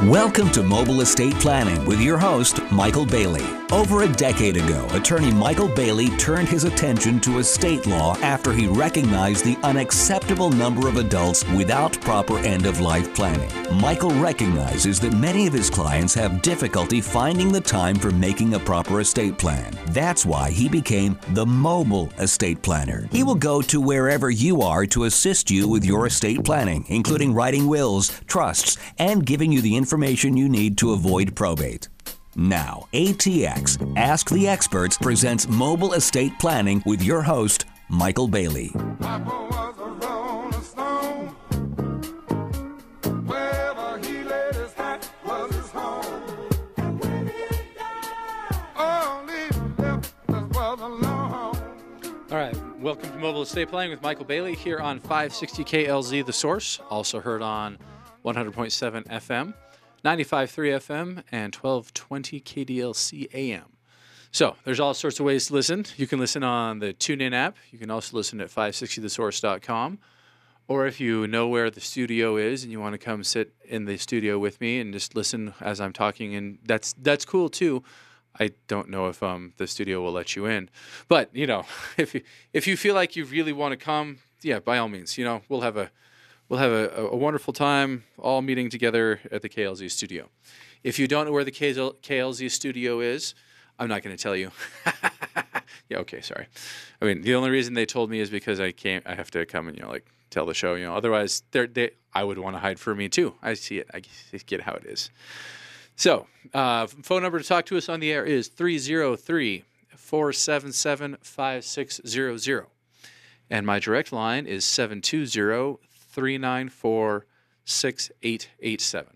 Welcome to Mobile Estate Planning with your host, Michael Bailey. Over a decade ago, attorney Michael Bailey turned his attention to estate law after he recognized the unacceptable number of adults without proper end-of-life planning. Michael recognizes that many of his clients have difficulty finding the time for making a proper estate plan. That's why he became the Mobile Estate Planner. He will go to wherever you are to assist you with your estate planning, including writing wills, trusts, and giving you the information you need to avoid probate. Now, ATX, Ask the Experts, presents Mobile Estate Planning with your host, Michael Bailey. All right, welcome to Mobile Estate Planning with Michael Bailey here on 560 KLZ The Source, also heard on 100.7 FM, 95.3 FM, and 1220 KDLC AM. So there's all sorts of ways to listen. You can listen on the TuneIn app. You can also listen at 560thesource.com. Or if you know where the studio is and you want to come sit in the studio with me and just listen as I'm talking, and that's cool too. I don't know if the studio will let you in, but you know, if you feel like you really want to come, yeah, by all means, you know, we'll have a wonderful time all meeting together at the KLZ studio. If you don't know where the KLZ studio is, I'm not going to tell you. Yeah, okay, sorry. I mean, the only reason they told me is because I have to come and, you know, like tell the show, you know, otherwise I would want to hide for me too. I see it. I get how it is. So, phone number to talk to us on the air is 303-477-5600. And my direct line is 720-394-6887.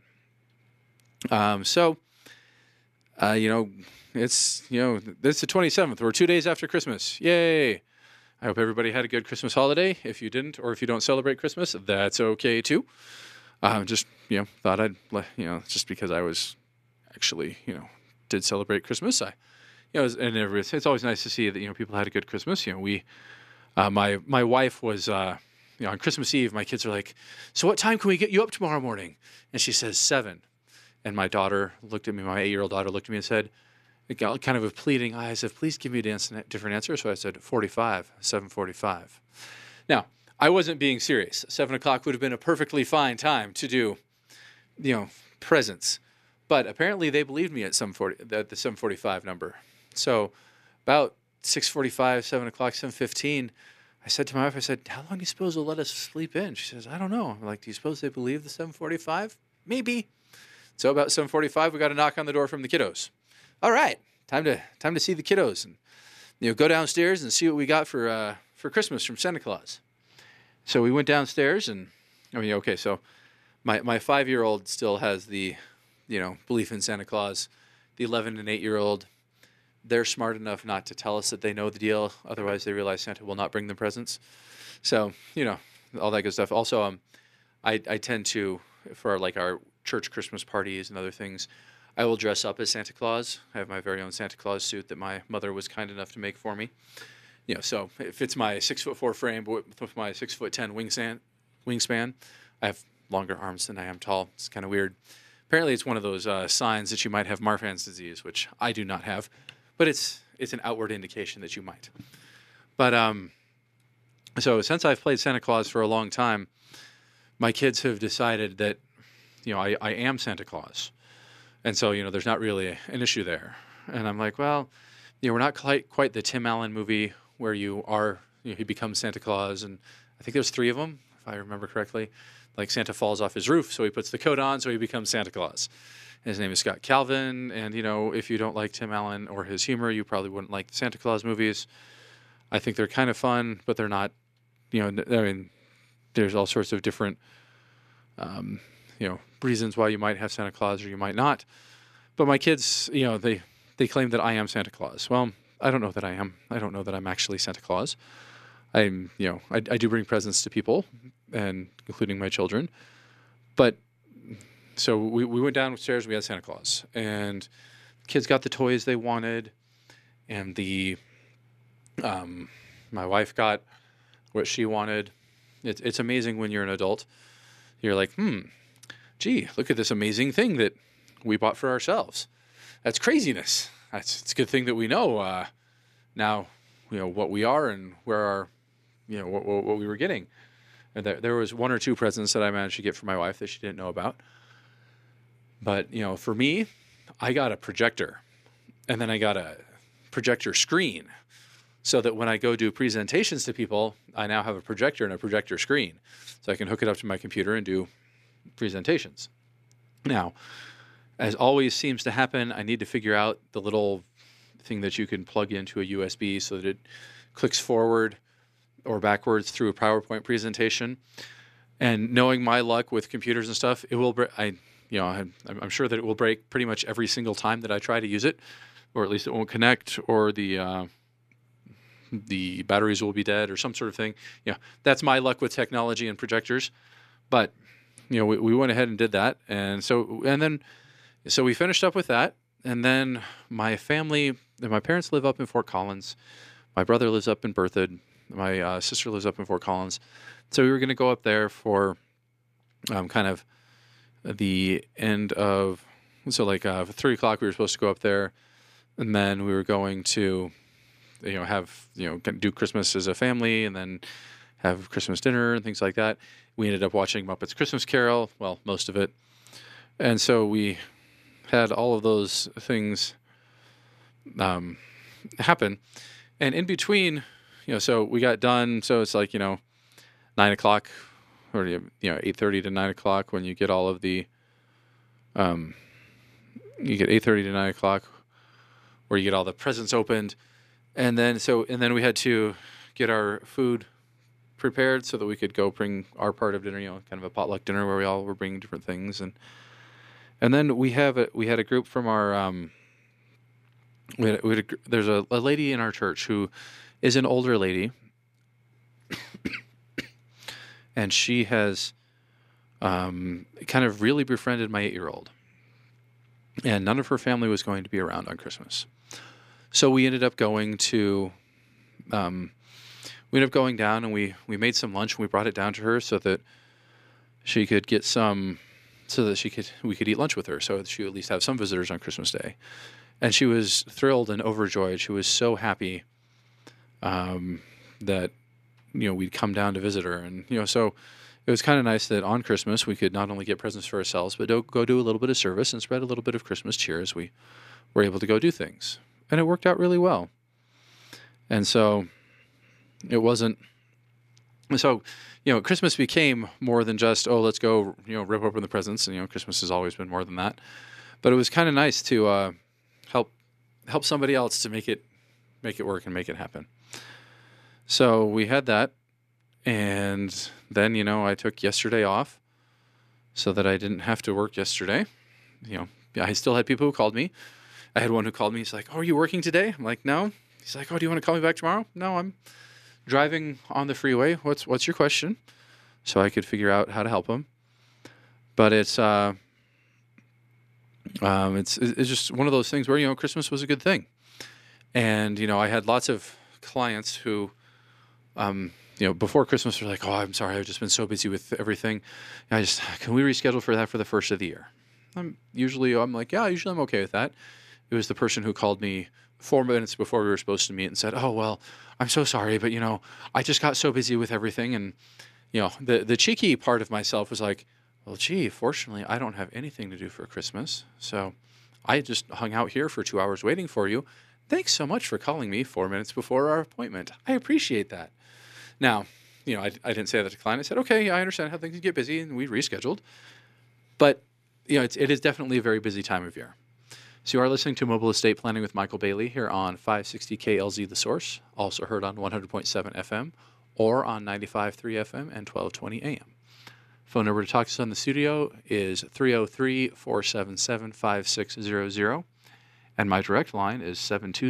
You know, it's the 27th. We're 2 days after Christmas. Yay! I hope everybody had a good Christmas holiday. If you didn't, or if you don't celebrate Christmas, that's okay too. Just, you know, thought I'd, you know, just because I was actually, you know, did celebrate Christmas. It's always nice to see that, you know, people had a good Christmas. You know, my wife was, you know, on Christmas Eve, my kids are like, so what time can we get you up tomorrow morning? And she says 7. And my daughter looked at me, my 8-year-old daughter looked at me and said, kind of with pleading eyes, said, please give me a different answer. So I said 7:45. Now, I wasn't being serious. 7 o'clock would have been a perfectly fine time to do, you know, presents. But apparently they believed me at the 7:45 number. So about 6:45, 7 o'clock, 7:15, I said to my wife, I said, how long do you suppose they'll let us sleep in? She says, I don't know. I'm like, do you suppose they believe the 7:45? Maybe. So about 7:45, we got a knock on the door from the kiddos. All right, time to see the kiddos and, you know, go downstairs and see what we got for Christmas from Santa Claus. So we went downstairs and, I mean, okay, so my 5-year-old still has the, you know, belief in Santa Claus. The 11 and 8-year-old, they're smart enough not to tell us that they know the deal. Otherwise, they realize Santa will not bring them presents. So, you know, all that good stuff. Also, I tend to, for like our church Christmas parties and other things, I will dress up as Santa Claus. I have my very own Santa Claus suit that my mother was kind enough to make for me. You know, so it fits my 6'4" frame, but with my 6'10" wingspan. I have longer arms than I am tall. It's kind of weird. Apparently, it's one of those signs that you might have Marfan's disease, which I do not have, but it's an outward indication that you might. But so since I've played Santa Claus for a long time, my kids have decided that, you know, I am Santa Claus, and so, you know, there's not really an issue there. And I'm like, well, you know, we're not quite the Tim Allen movie where he becomes Santa Claus, and I think there's 3 of them, if I remember correctly. Like Santa falls off his roof, so he puts the coat on, so he becomes Santa Claus. And his name is Scott Calvin, and, you know, if you don't like Tim Allen or his humor, you probably wouldn't like the Santa Claus movies. I think they're kind of fun, but they're not, you know, I mean, there's all sorts of different, you know, reasons why you might have Santa Claus or you might not. But my kids, you know, they claim that I am Santa Claus. Well, I don't know that I am. I don't know that I'm actually Santa Claus. I'm, you know, I do bring presents to people, and including my children. But so we went downstairs. We had Santa Claus, and kids got the toys they wanted, and my wife got what she wanted. It's amazing when you're an adult. You're like, gee, look at this amazing thing that we bought for ourselves. That's craziness. It's a good thing that we know now, what we are and where our, what we were getting. And there was one or two presents that I managed to get for my wife that she didn't know about. But, for me, I got a projector, and then I got a projector screen, so that when I go do presentations to people, I now have a projector and a projector screen. So I can hook it up to my computer and do presentations. Now, as always seems to happen, I need to figure out the little thing that you can plug into a USB so that it clicks forward or backwards through a PowerPoint presentation. And knowing my luck with computers and stuff, it will. I'm sure that it will break pretty much every single time that I try to use it, or at least it won't connect, or the batteries will be dead, or some sort of thing. That's my luck with technology and projectors. But we went ahead and did that, and so we finished up with that, and then my parents live up in Fort Collins. My brother lives up in Berthoud. My sister lives up in Fort Collins. So we were going to go up there for kind of the end of, 3 o'clock we were supposed to go up there, and then we were going to, do Christmas as a family, and then have Christmas dinner and things like that. We ended up watching Muppets Christmas Carol, well, most of it. And so we had all of those things happen. And in between, so we got done. So it's 9 o'clock, or 8:30 to 9 o'clock when you get all of the, you get 8:30 to 9 o'clock where you get all the presents opened. And then we had to get our food prepared so that we could go bring our part of dinner, kind of a potluck dinner where we all were bringing different things. And then we had a group from our, there's a lady in our church who is an older lady, and she has kind of really befriended my 8-year-old. And none of her family was going to be around on Christmas. So we ended up going down, and we made some lunch, and we brought it down to her so that she could get some, we could eat lunch with her, so that she would at least have some visitors on Christmas Day. And she was thrilled and overjoyed. She was so happy that we'd come down to visit her, and so it was kind of nice that on Christmas we could not only get presents for ourselves, but go do a little bit of service and spread a little bit of Christmas cheer as we were able to go do things. And it worked out really well. And so it wasn't. So, Christmas became more than just, let's go, rip open the presents. And, Christmas has always been more than that. But it was kind of nice to help somebody else to make it work and make it happen. So we had that. And then, I took yesterday off so that I didn't have to work yesterday. I still had people who called me. I had one who called me. He's like, "Oh, are you working today?" I'm like, "No." He's like, "Oh, do you want to call me back tomorrow?" "No, I'm driving on the freeway. What's your question?" So I could figure out how to help him. But it's just one of those things where Christmas was a good thing, and I had lots of clients who, before Christmas were like, "Oh, I'm sorry, I've just been so busy with everything. Can we reschedule for that for the first of the year?" Usually I'm okay with that. It was the person who called me 4 minutes before we were supposed to meet and said, "Oh, well, I'm so sorry, but, I just got so busy with everything." And, the cheeky part of myself was like, "Well, gee, fortunately, I don't have anything to do for Christmas. So I just hung out here for 2 hours waiting for you. Thanks so much for calling me 4 minutes before our appointment. I appreciate that." Now, I didn't say that to the client. I said, "Okay, I understand how things get busy," and we rescheduled. But, it is definitely a very busy time of year. So you are listening to Mobile Estate Planning with Michael Bailey here on 560 KLZ The Source, also heard on 100.7 FM or on 95.3 FM and 1220 AM. Phone number to talk to us in the studio is 303-477-5600, and my direct line is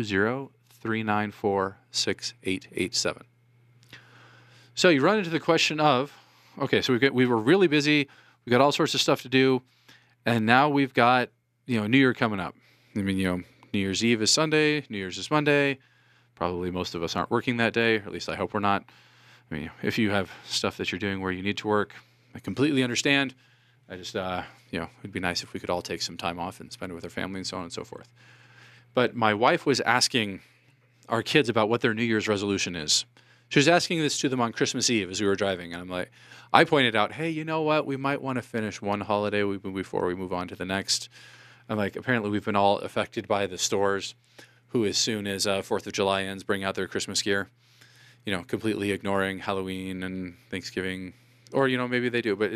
720-394-6887. So you run into the question of, okay, so we were really busy, we got all sorts of stuff to do, and now we've got New Year coming up. New Year's Eve is Sunday, New Year's is Monday. Probably most of us aren't working that day, or at least I hope we're not. If you have stuff that you're doing where you need to work, I completely understand. I just, it'd be nice if we could all take some time off and spend it with our family and so on and so forth. But my wife was asking our kids about what their New Year's resolution is. She was asking this to them on Christmas Eve as we were driving. And I pointed out, hey, you know what? We might want to finish one holiday before we move on to the next. I'm like, apparently we've been all affected by the stores who, as soon as 4th of July ends, bring out their Christmas gear, completely ignoring Halloween and Thanksgiving. Or, maybe they do, but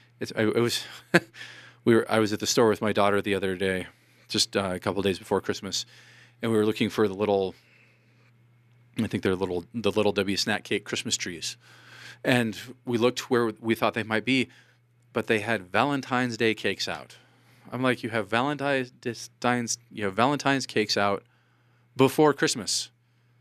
I was at the store with my daughter the other day, just a couple of days before Christmas, and we were looking for I think they're the little W snack cake Christmas trees. And we looked where we thought they might be, but they had Valentine's Day cakes out. I'm like, you have Valentine's cakes out before Christmas.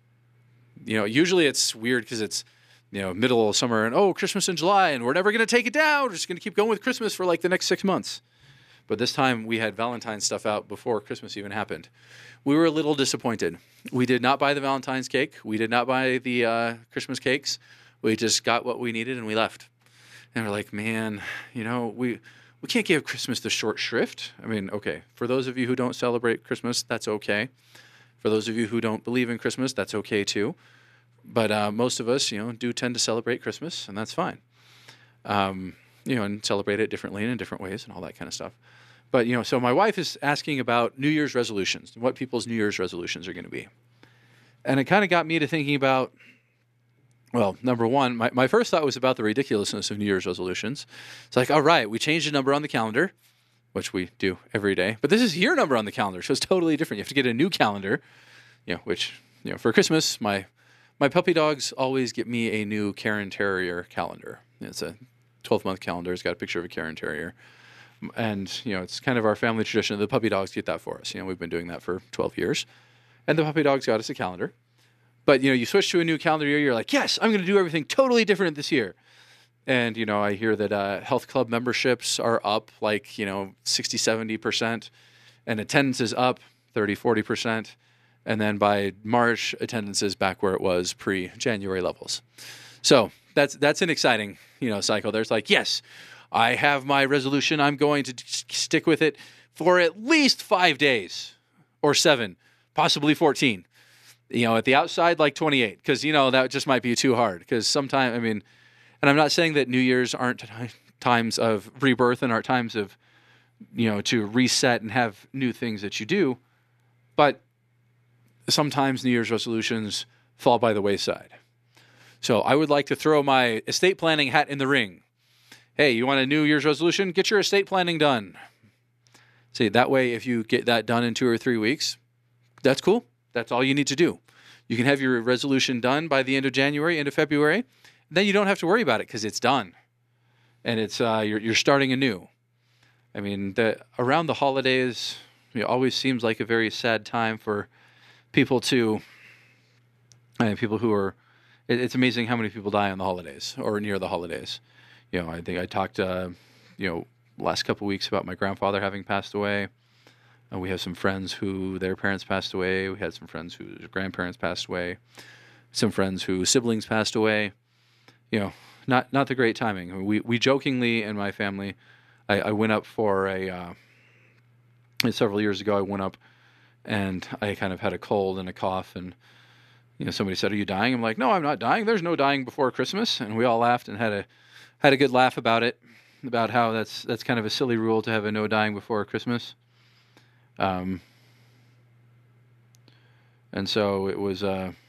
Usually it's weird because it's, middle of summer and, Christmas in July, and we're never going to take it down. We're just going to keep going with Christmas for like the next 6 months. But this time we had Valentine's stuff out before Christmas even happened. We were a little disappointed. We did not buy the Valentine's cake. We did not buy the Christmas cakes. We just got what we needed and we left. And we're like, man, we can't give Christmas the short shrift. I mean, okay, for those of you who don't celebrate Christmas, that's okay. For those of you who don't believe in Christmas, that's okay too. But most of us, do tend to celebrate Christmas, and that's fine. And celebrate it differently and in different ways and all that kind of stuff. But, so my wife is asking about New Year's resolutions, what people's New Year's resolutions are going to be. And it kind of got me to thinking about, well, number one, my first thought was about the ridiculousness of New Year's resolutions. It's like, all right, we changed the number on the calendar, which we do every day. But this is your number on the calendar, so it's totally different. You have to get a new calendar, which, for Christmas, my puppy dogs always get me a new Cairn Terrier calendar. It's a 12-month calendar. It's got a picture of a Cairn Terrier. And, it's kind of our family tradition. The puppy dogs get that for us. We've been doing that for 12 years. And the puppy dogs got us a calendar. But, you switch to a new calendar year, you're like, yes, I'm going to do everything totally different this year. And, I hear that health club memberships are up like, 60, 70%. And attendance is up 30, 40%. And then by March, attendance is back where it was pre-January levels. So that's an exciting, cycle. There's like, yes, I have my resolution. I'm going to stick with it for at least 5 days or 7, possibly 14. At the outside, like 28, because, that just might be too hard. Because sometimes, and I'm not saying that New Year's aren't times of rebirth and aren't times of, to reset and have new things that you do. But sometimes New Year's resolutions fall by the wayside. So I would like to throw my estate planning hat in the ring. Hey, you want a New Year's resolution? Get your estate planning done. See, that way, if you get that done in 2 or 3 weeks, that's cool. That's all you need to do. You can have your resolution done by the end of January, end of February. Then you don't have to worry about it because it's done. And it's you're starting anew. Around the holidays, it always seems like a very sad time for people who are, it's amazing how many people die on the holidays or near the holidays. I think I talked, last couple of weeks about my grandfather having passed away. We have some friends who their parents passed away. We had some friends whose grandparents passed away. Some friends whose siblings passed away. Not the great timing. We jokingly in my family, I went up for several years ago, I went up and I kind of had a cold and a cough and, somebody said, "Are you dying?" I'm like, "No, I'm not dying. There's no dying before Christmas." And we all laughed and had a good laugh about it, about how that's kind of a silly rule to have a no dying before Christmas. And so it was,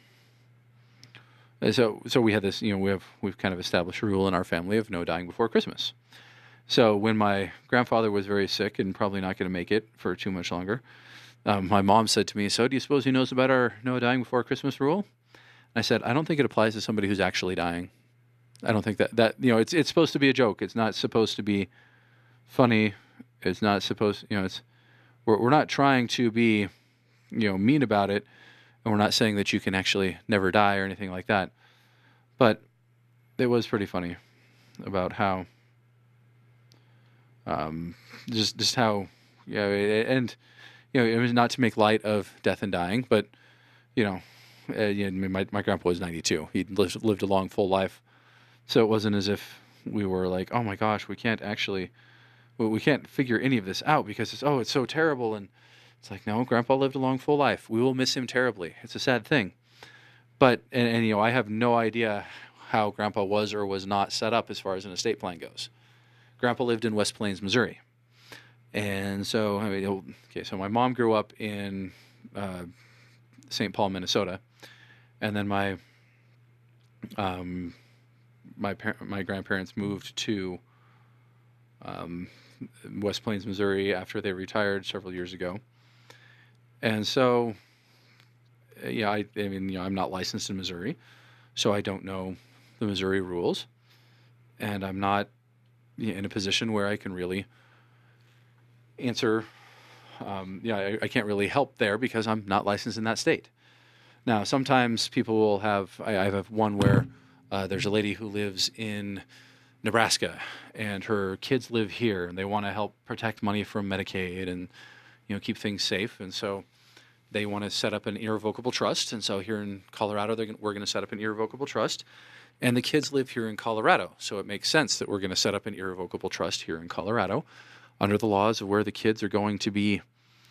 so we had this, we've kind of established a rule in our family of no dying before Christmas. So when my grandfather was very sick and probably not going to make it for too much longer, my mom said to me, "So do you suppose he knows about our no dying before Christmas rule?" And I said, "I don't think it applies to somebody who's actually dying. I don't think that it's supposed to be a joke. It's not supposed to be funny. It's not supposed, we're not trying to be, mean about it. And we're not saying that you can actually never die or anything like that. But it was pretty funny about how, just how, and, it was not to make light of death and dying, but, my grandpa was 92. He lived a long, full life. So it wasn't as if we were like, oh my gosh, we can't actually we can't figure any of this out because it's so terrible. And it's like, no, Grandpa lived a long, full life. We will miss him terribly. It's a sad thing. But, and I have no idea how Grandpa was or was not set up as far as an estate plan goes. Grandpa lived in West Plains, Missouri. And so, so my mom grew up in St. Paul, Minnesota. And then my grandparents moved to West Plains, Missouri after they retired several years ago. And so, I'm not licensed in Missouri, so I don't know the Missouri rules, and I'm not in a position where I can really answer. I can't really help there because I'm not licensed in that state. Now, sometimes people will have. I have one where there's a lady who lives in Nebraska, and her kids live here, and they want to help protect money from Medicaid and keep things safe, and so they want to set up an irrevocable trust. And so here in Colorado, we're going to set up an irrevocable trust. And the kids live here in Colorado. So it makes sense that we're going to set up an irrevocable trust here in Colorado under the laws of where the kids are going to be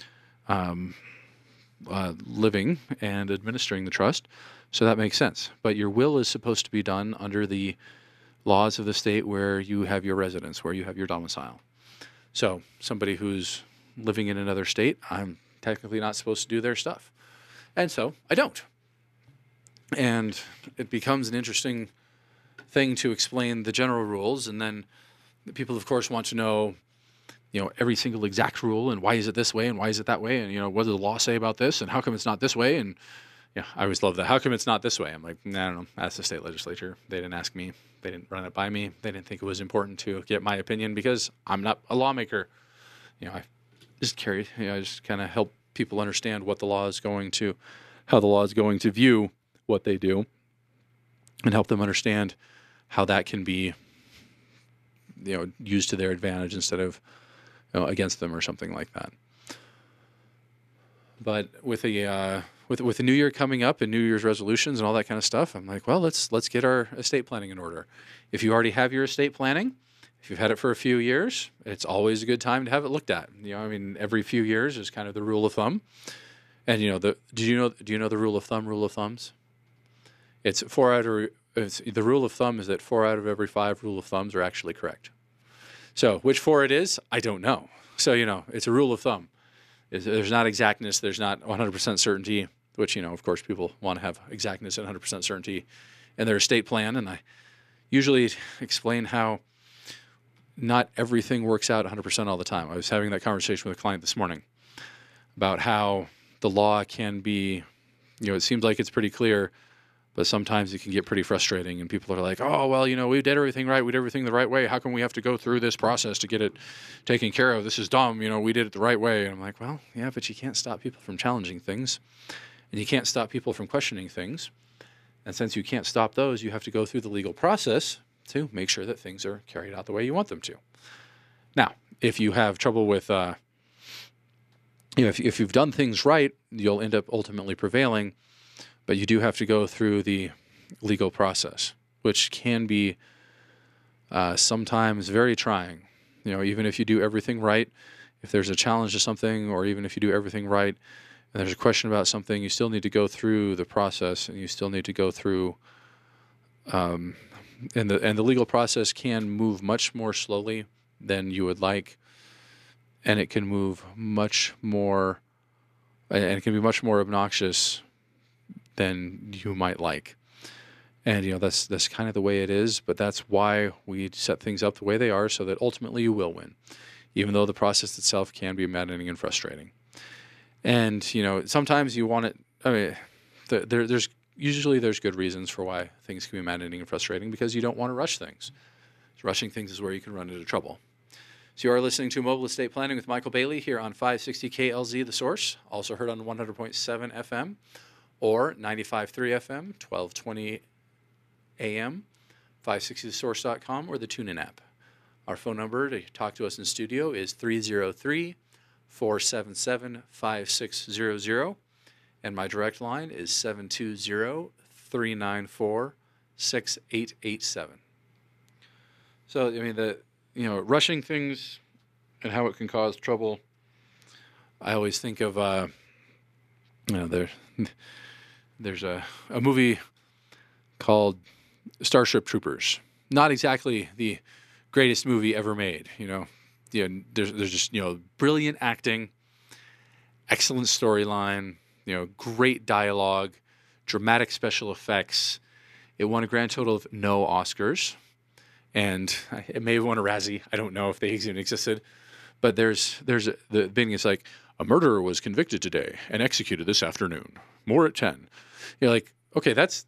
living and administering the trust. So that makes sense. But your will is supposed to be done under the laws of the state where you have your residence, where you have your domicile. So somebody who's living in another state, I'm technically not supposed to do their stuff. And so I don't. And it becomes an interesting thing to explain the general rules. And then the people, of course, want to know, every single exact rule and why is it this way and why is it that way? And, what does the law say about this? And how come it's not this way? And I always love that. How come it's not this way? I'm like, I don't know. Ask the state legislature. They didn't ask me. They didn't run it by me. They didn't think it was important to get my opinion because I'm not a lawmaker. I just just kind of help people understand what the law is how the law is going to view what they do, and help them understand how that can be, used to their advantage instead of, against them or something like that. But with the new year coming up and New Year's resolutions and all that kind of stuff, I'm like, well, let's get our estate planning in order. If you already have your estate planning, if you've had it for a few years, it's always a good time to have it looked at. Every few years is kind of the rule of thumb. And do you know the rule of thumbs? It's the rule of thumb is that 4 out of every 5 rule of thumbs are actually correct. So which 4 it is, I don't know. So it's a rule of thumb. There's not exactness. There's not 100% certainty, which of course people want to have exactness and 100% certainty in their estate plan. And I usually explain how not everything works out 100% all the time. I was having that conversation with a client this morning about how the law can be, it seems like it's pretty clear, but sometimes it can get pretty frustrating. And people are like, oh, well, we did everything right. We did everything the right way. How come we have to go through this process to get it taken care of? This is dumb. We did it the right way. And I'm like, well, yeah, but you can't stop people from challenging things. And you can't stop people from questioning things. And since you can't stop those, you have to go through the legal process to make sure that things are carried out the way you want them to. Now, if you have trouble with, if you've done things right, you'll end up ultimately prevailing, but you do have to go through the legal process, which can be sometimes very trying. Even if you do everything right, if there's a challenge to something, or even if you do everything right, and there's a question about something, you still need to go through the process, and you still need to go through and the legal process can move much more slowly than you would like, and it can move much more, and it can be much more obnoxious than you might like. And that's kind of the way it is, but that's why we set things up the way they are, so that ultimately you will win, even though the process itself can be maddening and frustrating. And sometimes you want it. There's good reasons for why things can be maddening and frustrating, because you don't want to rush things. Rushing things is where you can run into trouble. So you are listening to Mobile Estate Planning with Michael Bailey here on 560 KLZ The Source, also heard on 100.7 FM or 95.3 FM, 1220 AM, 560thesource.com, or the TuneIn app. Our phone number to talk to us in studio is 303-477-5600, and my direct line is 720-394-6887. So, rushing things and how it can cause trouble, I always think of there's a movie called Starship Troopers. Not exactly the greatest movie ever made. There's just brilliant acting, excellent storyline, great dialogue, dramatic special effects. It won a grand total of no Oscars, and it may have won a Razzie. I don't know if they even existed, but there's the beginning is like, a murderer was convicted today and executed this afternoon. More at 10. You're like, okay, that's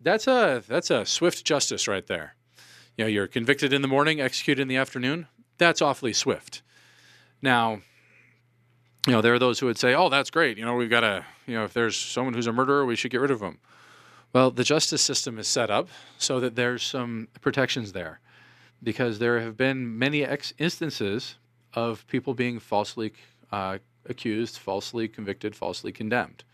a swift justice right there. You're convicted in the morning, executed in the afternoon. That's awfully swift. Now, there are those who would say, oh, that's great. We've got to, if there's someone who's a murderer, we should get rid of them. Well, the justice system is set up so that there's some protections there, because there have been many instances of people being falsely accused, falsely convicted, falsely condemned.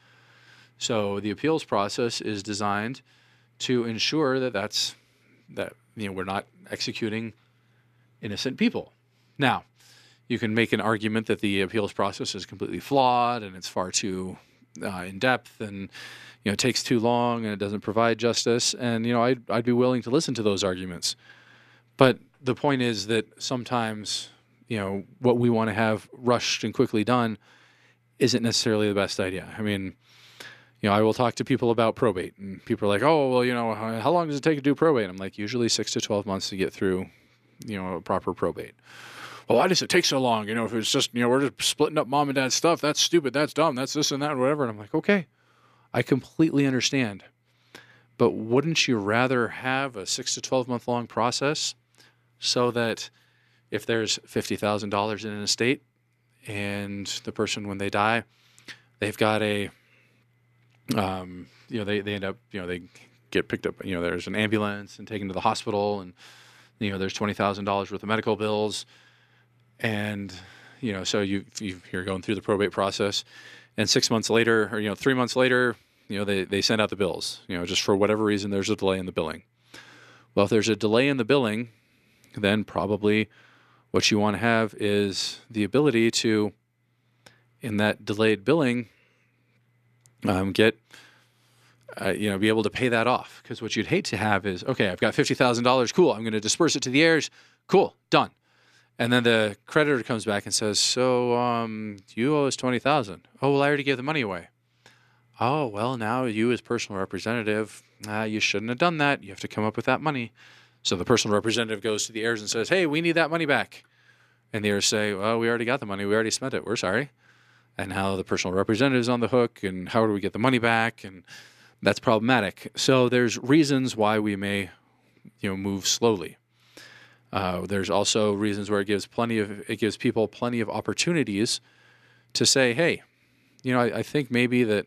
So the appeals process is designed to ensure that we're not executing innocent people. Now, you can make an argument that the appeals process is completely flawed and it's far too in depth, and it takes too long and it doesn't provide justice. And I'd be willing to listen to those arguments. But the point is that sometimes what we want to have rushed and quickly done isn't necessarily the best idea. I mean, I will talk to people about probate, and people are like, oh, well, how long does it take to do probate? I'm like, usually 6 to 12 months to get through, a proper probate. Well, why does it take so long? If it's just, we're just splitting up mom and dad's stuff, that's stupid, that's dumb, that's this and that, and whatever. And I'm like, okay, I completely understand. But wouldn't you rather have a 6 to 12 month long process so that if there's $50,000 in an estate and the person, when they die, they've got they end up, they get picked up, there's an ambulance and taken to the hospital, and, there's $20,000 worth of medical bills. And, so you're going through the probate process, and 6 months later, or, 3 months later, they send out the bills, just for whatever reason, there's a delay in the billing. Well, if there's a delay in the billing, then probably what you want to have is the ability to, in that delayed billing, be able to pay that off. Because what you'd hate to have is, okay, I've got $50,000, cool, I'm going to disperse it to the heirs, cool, done. And then the creditor comes back and says, so you owe us $20,000. Oh, well, I already gave the money away. Oh, well, now you as personal representative, you shouldn't have done that. You have to come up with that money. So the personal representative goes to the heirs and says, hey, we need that money back. And the heirs say, well, we already got the money. We already spent it. We're sorry. And how the personal representative is on the hook, and how do we get the money back? And that's problematic. So there's reasons why we may, move slowly. There's also reasons where it gives people plenty of opportunities to say, hey, I think maybe that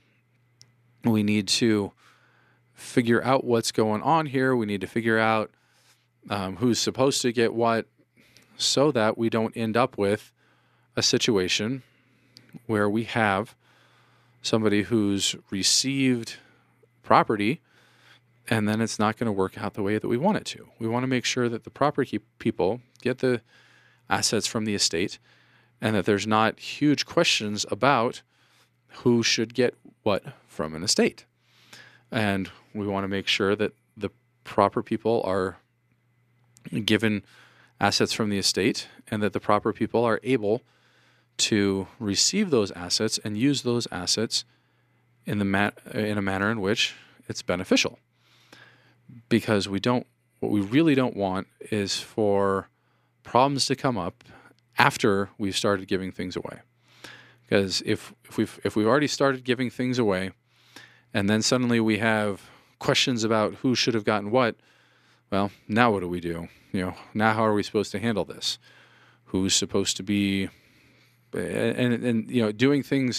we need to figure out what's going on here. We need to figure out who's supposed to get what, so that we don't end up with a situation where we have somebody who's received property and then it's not going to work out the way that we want it to. We want to make sure that the property people get the assets from the estate, and that there's not huge questions about who should get what from an estate. And we want to make sure that the proper people are given assets from the estate, and that the proper people are able to receive those assets and use those assets in a manner in which it's beneficial. Because what we really don't want is for problems to come up after we've started giving things away. Because if we've already started giving things away, and then suddenly we have questions about who should have gotten what, well, now what do we do? Now how are we supposed to handle this? Who's supposed to be, and doing things,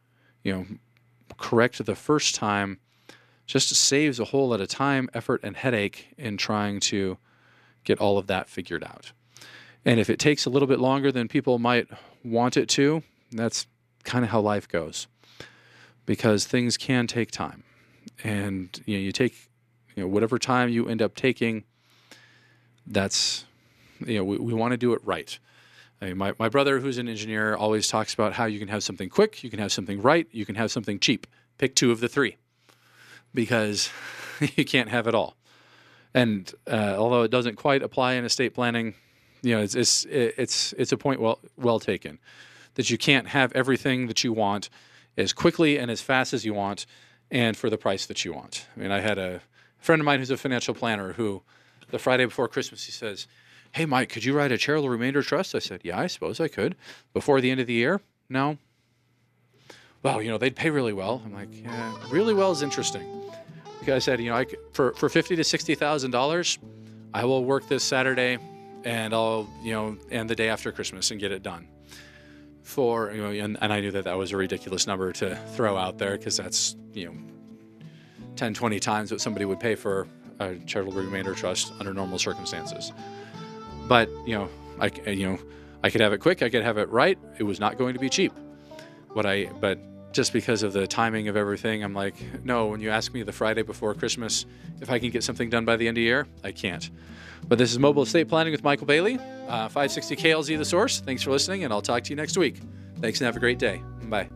correct the first time just saves a whole lot of time, effort, and headache in trying to get all of that figured out. And if it takes a little bit longer than people might want it to, that's kind of how life goes, because things can take time. And you take whatever time you end up taking, that's we want to do it right. I mean, my brother, who's an engineer, always talks about how you can have something quick, you can have something right, you can have something cheap. Pick two of the three, because you can't have it all. And although it doesn't quite apply in estate planning, it's a point well taken, that you can't have everything that you want as quickly and as fast as you want, and for the price that you want. I mean, I had a friend of mine who's a financial planner who, the Friday before Christmas, he says, "Hey, Mike, could you write a charitable remainder trust?" I said, "Yeah, I suppose I could." "Before the end of the year?" "No." "Well, they'd pay really well." I'm like, "Yeah, really well is interesting." Because I said, for $50,000 to $60,000, I will work this Saturday, and I'll, and the day after Christmas and get it done. And I knew that was a ridiculous number to throw out there, because that's 10, 20 times what somebody would pay for a charitable remainder trust under normal circumstances. But I could have it quick, I could have it right. It was not going to be cheap. But just because of the timing of everything, I'm like, no. When you ask me the Friday before Christmas if I can get something done by the end of the year, I can't. But this is Mobile Estate Planning with Michael Bailey, 560 KLZ The Source. Thanks for listening, and I'll talk to you next week. Thanks, and have a great day. Bye.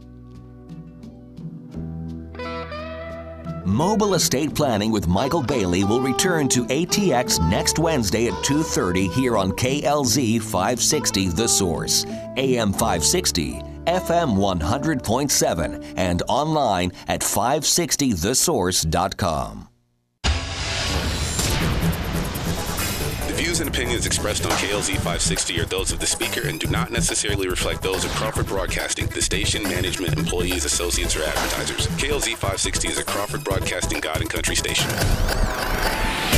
Mobile Estate Planning with Michael Bailey will return to ATX next Wednesday at 2:30 here on KLZ 560 The Source, AM 560, FM 100.7, and online at 560thesource.com. The views and opinions expressed on KLZ 560 are those of the speaker and do not necessarily reflect those of Crawford Broadcasting, the station, management, employees, associates, or advertisers. KLZ 560 is a Crawford Broadcasting God and Country station.